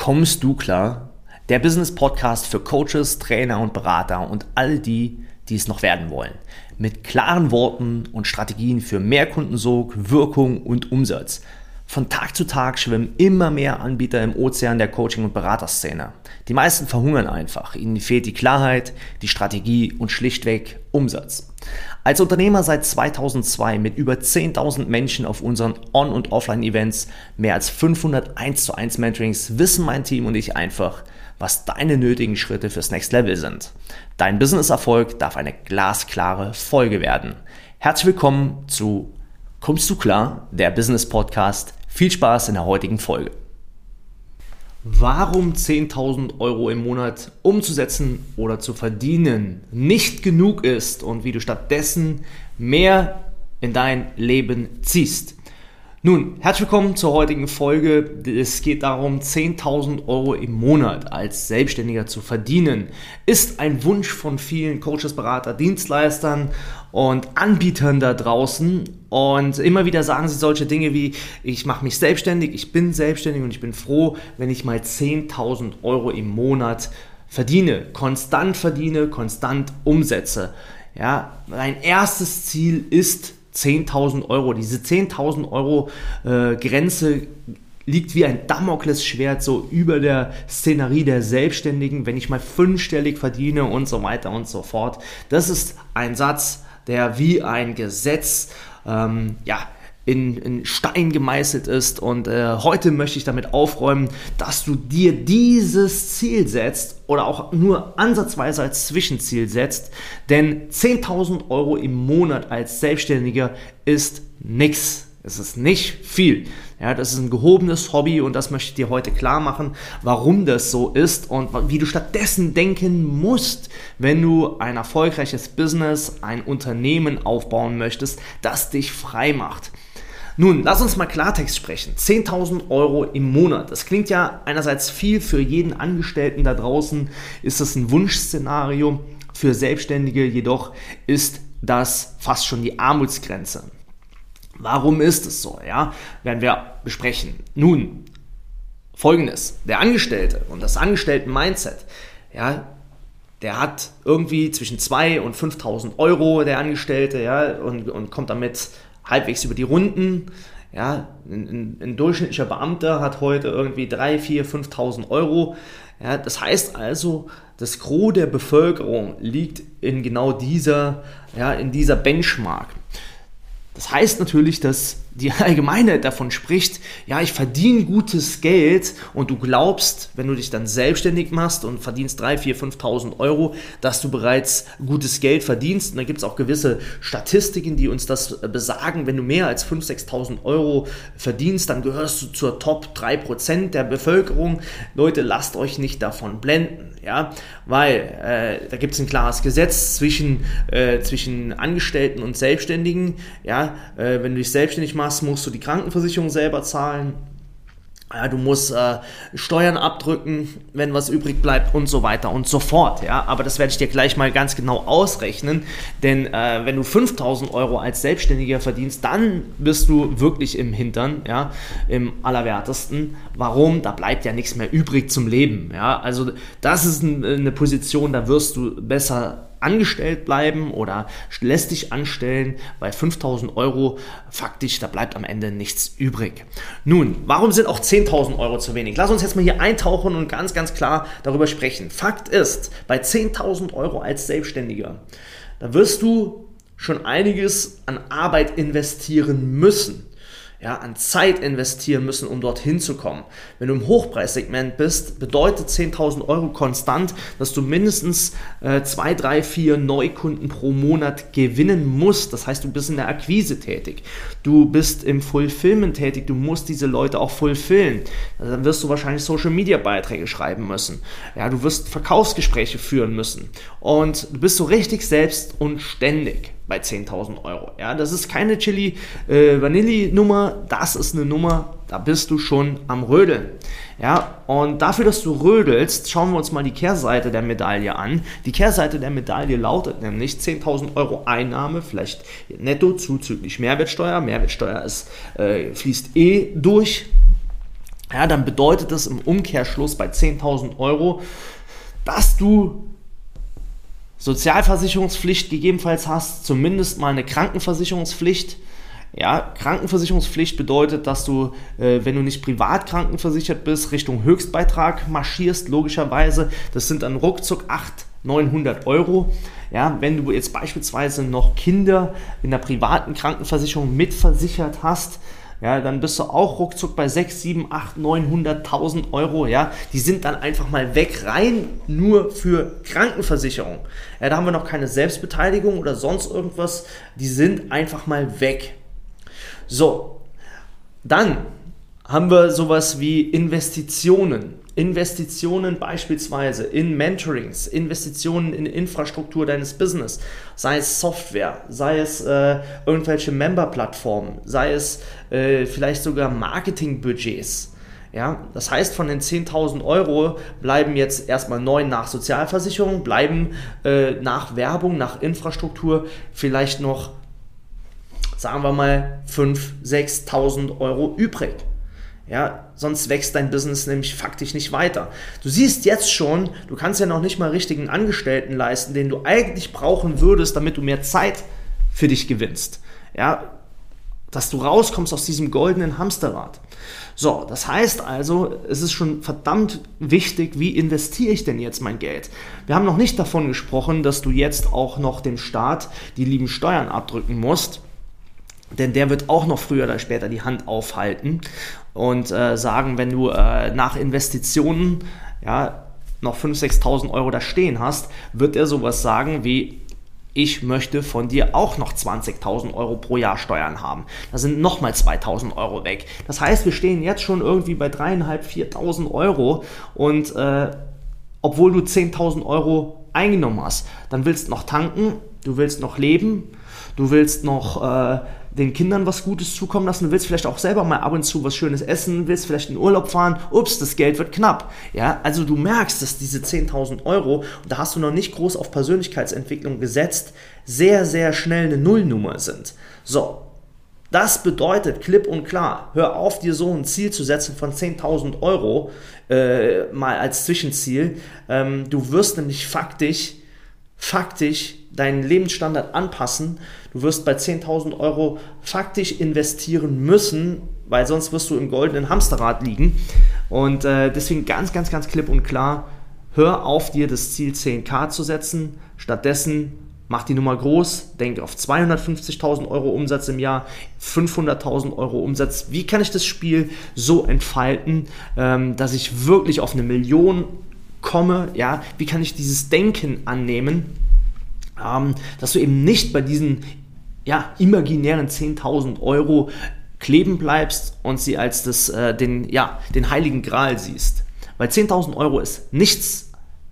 Kommst du klar? Der Business-Podcast für Coaches, Trainer und Berater und all die, die es noch werden wollen. Mit klaren Worten und Strategien für mehr Kundensog, Wirkung und Umsatz. Von Tag zu Tag schwimmen immer mehr Anbieter im Ozean der Coaching- und Beraterszene. Die meisten verhungern einfach. Ihnen fehlt die Klarheit, die Strategie und schlichtweg Umsatz. Als Unternehmer seit 2002 mit über 10.000 Menschen auf unseren On- und Offline-Events, mehr als 500 1:1 Mentorings, wissen mein Team und ich einfach, was deine nötigen Schritte fürs Next Level sind. Dein Business-Erfolg darf eine glasklare Folge werden. Herzlich willkommen zu Kommst du klar? Der Business-Podcast. Viel Spaß in der heutigen Folge. Warum 10.000 Euro im Monat umzusetzen oder zu verdienen nicht genug ist und wie du stattdessen mehr in dein Leben ziehst. Nun, herzlich willkommen zur heutigen Folge. Es geht darum, 10.000 Euro im Monat als Selbstständiger zu verdienen. Ist ein Wunsch von vielen Coaches, Berater, Dienstleistern und Anbietern da draußen. Und immer wieder sagen sie solche Dinge wie, ich mache mich selbstständig, ich bin selbstständig und ich bin froh, wenn ich mal 10.000 Euro im Monat verdiene, konstant umsetze. Ja, mein erstes Ziel ist 10.000 Euro. Diese 10.000 Euro Grenze liegt wie ein Damoklesschwert so über der Szenerie der Selbstständigen, wenn ich mal fünfstellig verdiene und so weiter und so fort. Das ist ein Satz, der wie ein Gesetz in Stein gemeißelt ist und heute möchte ich damit aufräumen, dass du dir dieses Ziel setzt oder auch nur ansatzweise als Zwischenziel setzt, denn 10.000 Euro im Monat als Selbstständiger ist nix. Es ist nicht viel. Ja, das ist ein gehobenes Hobby und das möchte ich dir heute klar machen, warum das so ist und wie du stattdessen denken musst, wenn du ein erfolgreiches Business, ein Unternehmen aufbauen möchtest, das dich frei macht. Nun, lass uns mal Klartext sprechen. 10.000 Euro im Monat. Das klingt ja einerseits viel für jeden Angestellten da draußen, ist das ein Wunschszenario. Für Selbstständige jedoch ist das fast schon die Armutsgrenze. Warum ist es so? Ja, werden wir besprechen. Nun, Folgendes. Der Angestellte und das Angestellten-Mindset, ja, der hat irgendwie zwischen 2.000 und 5.000 Euro, der Angestellte, ja, und kommt damit halbwegs über die Runden. Ja, ein durchschnittlicher Beamter hat heute irgendwie 3.000, 4.000, 5.000 Euro. Ja, das heißt also, das Gros der Bevölkerung liegt in genau dieser Benchmark. Das heißt natürlich, dass die Allgemeinheit davon spricht, ja, ich verdiene gutes Geld und du glaubst, wenn du dich dann selbstständig machst und verdienst 3.000, 4.000, 5.000 Euro, dass du bereits gutes Geld verdienst. Und da gibt es auch gewisse Statistiken, die uns das besagen. Wenn du mehr als 5.000, 6.000 Euro verdienst, dann gehörst du zur Top 3% der Bevölkerung. Leute, lasst euch nicht davon blenden, ja, weil da gibt es ein klares Gesetz zwischen Angestellten und Selbstständigen. Ja, wenn du dich selbstständig machst, musst du die Krankenversicherung selber zahlen. Ja, du musst Steuern abdrücken, wenn was übrig bleibt und so weiter und so fort. Ja, aber das werde ich dir gleich mal ganz genau ausrechnen, denn wenn du 5.000 Euro als Selbstständiger verdienst, dann bist du wirklich im Hintern, ja, im Allerwertesten. Warum? Da bleibt ja nichts mehr übrig zum Leben. Ja, also das ist eine Position, da wirst du besser angestellt bleiben oder lässt dich anstellen. Bei 5.000 Euro faktisch, da bleibt am Ende nichts übrig. Nun, warum sind auch 10.000 Euro zu wenig? Lass uns jetzt mal hier eintauchen und ganz, ganz klar darüber sprechen. Fakt ist, bei 10.000 Euro als Selbstständiger, da wirst du schon einiges an Arbeit investieren müssen. Ja, an Zeit investieren müssen, um dorthin zu kommen. Wenn du im Hochpreissegment bist, bedeutet 10.000 Euro konstant, dass du mindestens 2, 3, 4 Neukunden pro Monat gewinnen musst. Das heißt, du bist in der Akquise tätig. Du bist im Fulfillment tätig. Du musst diese Leute auch fulfillen. Also dann wirst du wahrscheinlich Social-Media-Beiträge schreiben müssen. Ja, du wirst Verkaufsgespräche führen müssen. Und du bist so richtig selbst und ständig bei 10.000 Euro. Ja, das ist keine Chili-Vanilli-Nummer, das ist eine Nummer, da bist du schon am Rödeln. Ja, und dafür, dass du rödelst, schauen wir uns mal die Kehrseite der Medaille an. Die Kehrseite der Medaille lautet nämlich 10.000 Euro Einnahme, vielleicht netto zuzüglich Mehrwertsteuer. Mehrwertsteuer fließt durch. ja, dann bedeutet das im Umkehrschluss bei 10.000 Euro, dass du Sozialversicherungspflicht gegebenenfalls hast, zumindest mal eine Krankenversicherungspflicht. Ja, Krankenversicherungspflicht bedeutet, dass du, wenn du nicht privat krankenversichert bist, Richtung Höchstbeitrag marschierst, logischerweise. Das sind dann ruckzuck 800-900 Euro. Ja, wenn du jetzt beispielsweise noch Kinder in der privaten Krankenversicherung mitversichert hast, ja, dann bist du auch ruckzuck bei 6, 7, 8, 900.000 Euro. Ja, die sind dann einfach mal weg, rein nur für Krankenversicherung. Ja, da haben wir noch keine Selbstbeteiligung oder sonst irgendwas. Die sind einfach mal weg. So, dann haben wir sowas wie Investitionen. Investitionen beispielsweise in Mentorings, Investitionen in Infrastruktur deines Business, sei es Software, sei es irgendwelche Member-Plattformen, sei es vielleicht sogar Marketingbudgets. Ja, das heißt, von den 10.000 Euro bleiben jetzt erstmal 9 nach Sozialversicherung, bleiben nach Werbung, nach Infrastruktur vielleicht noch, sagen wir mal, 5.000, 6.000 Euro übrig. Ja, sonst wächst dein Business nämlich faktisch nicht weiter. Du siehst jetzt schon, du kannst ja noch nicht mal richtigen Angestellten leisten, den du eigentlich brauchen würdest, damit du mehr Zeit für dich gewinnst. Ja, dass du rauskommst aus diesem goldenen Hamsterrad. So, das heißt also, es ist schon verdammt wichtig, wie investiere ich denn jetzt mein Geld? Wir haben noch nicht davon gesprochen, dass du jetzt auch noch dem Staat die lieben Steuern abdrücken musst. Denn der wird auch noch früher oder später die Hand aufhalten und sagen, wenn du nach Investitionen ja, noch 5.000, 6.000 Euro da stehen hast, wird er sowas sagen wie, ich möchte von dir auch noch 20.000 Euro pro Jahr Steuern haben. Da sind nochmal 2.000 Euro weg. Das heißt, wir stehen jetzt schon irgendwie bei 3.500, 4.000 Euro und obwohl du 10.000 Euro eingenommen hast, dann willst du noch tanken, du willst noch leben, du willst noch den Kindern was Gutes zukommen lassen, du willst vielleicht auch selber mal ab und zu was Schönes essen, willst vielleicht in Urlaub fahren, ups, das Geld wird knapp. Ja, also du merkst, dass diese 10.000 Euro, und da hast du noch nicht groß auf Persönlichkeitsentwicklung gesetzt, sehr, sehr schnell eine Nullnummer sind. So, das bedeutet klipp und klar, hör auf, dir so ein Ziel zu setzen von 10.000 Euro mal als Zwischenziel. Du wirst nämlich faktisch deinen Lebensstandard anpassen. Du wirst bei 10.000 Euro faktisch investieren müssen, weil sonst wirst du im goldenen Hamsterrad liegen. Und deswegen ganz, ganz, ganz klipp und klar, hör auf, dir das Ziel 10.000 zu setzen. Stattdessen mach die Nummer groß, denk auf 250.000 Euro Umsatz im Jahr, 500.000 Euro Umsatz. Wie kann ich das Spiel so entfalten, dass ich wirklich auf 1 Million komme? Ja? Wie kann ich dieses Denken annehmen, dass du eben nicht bei diesen imaginären 10.000 Euro kleben bleibst und sie als den heiligen Gral siehst. Weil 10.000 Euro ist nichts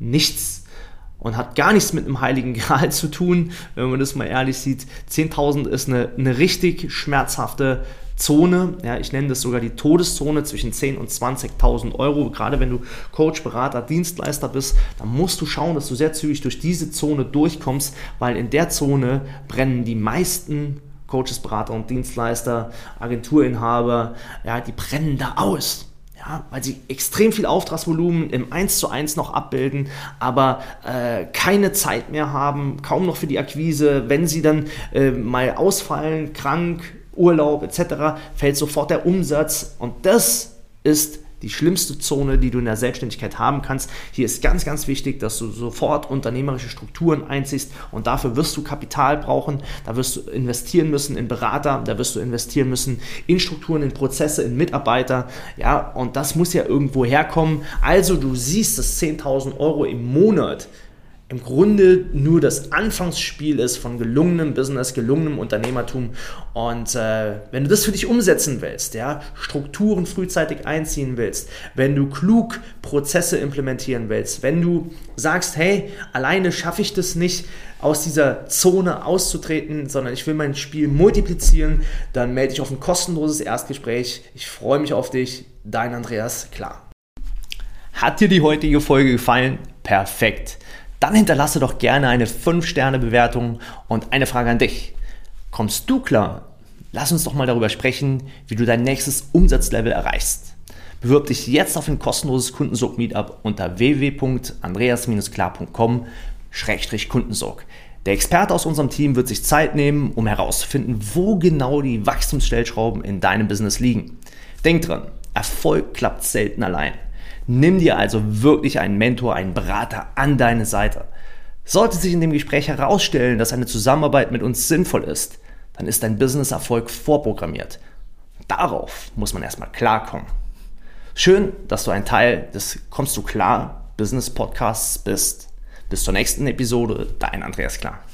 und hat gar nichts mit einem heiligen Gral zu tun, wenn man das mal ehrlich sieht. 10.000 ist eine richtig schmerzhafte Zone, ja, ich nenne das sogar die Todeszone zwischen 10.000 und 20.000 Euro. Gerade wenn du Coach, Berater, Dienstleister bist, dann musst du schauen, dass du sehr zügig durch diese Zone durchkommst, weil in der Zone brennen die meisten Coaches, Berater und Dienstleister, Agenturinhaber, ja, die brennen da aus. Ja, weil sie extrem viel Auftragsvolumen im 1:1 noch abbilden, aber keine Zeit mehr haben, kaum noch für die Akquise. Wenn sie dann mal ausfallen, krank, Urlaub etc., fällt sofort der Umsatz und das ist die schlimmste Zone, die du in der Selbstständigkeit haben kannst. Hier ist ganz, ganz wichtig, dass du sofort unternehmerische Strukturen einziehst und dafür wirst du Kapital brauchen, da wirst du investieren müssen in Berater, da wirst du investieren müssen in Strukturen, in Prozesse, in Mitarbeiter, ja, und das muss ja irgendwo herkommen. Also du siehst, dass 10.000 Euro im Monat im Grunde nur das Anfangsspiel ist von gelungenem Business, gelungenem Unternehmertum und wenn du das für dich umsetzen willst, ja, Strukturen frühzeitig einziehen willst, wenn du klug Prozesse implementieren willst, wenn du sagst, hey, alleine schaffe ich das nicht, aus dieser Zone auszutreten, sondern ich will mein Spiel multiplizieren, dann melde dich auf ein kostenloses Erstgespräch. Ich freue mich auf dich, dein Andreas Klar. Hat dir die heutige Folge gefallen? Perfekt. Dann hinterlasse doch gerne eine 5-Sterne-Bewertung und eine Frage an dich. Kommst du klar? Lass uns doch mal darüber sprechen, wie du dein nächstes Umsatzlevel erreichst. Bewirb dich jetzt auf ein kostenloses Kundensorg-Meetup unter www.andreas-klar.com/Kundensorg. Der Experte aus unserem Team wird sich Zeit nehmen, um herauszufinden, wo genau die Wachstumsstellschrauben in deinem Business liegen. Denk dran, Erfolg klappt selten allein. Nimm dir also wirklich einen Mentor, einen Berater an deine Seite. Sollte sich in dem Gespräch herausstellen, dass eine Zusammenarbeit mit uns sinnvoll ist, dann ist dein Business-Erfolg vorprogrammiert. Darauf muss man erstmal klarkommen. Schön, dass du ein Teil des Kommst du klar Business Podcasts bist. Bis zur nächsten Episode, dein Andreas Klar.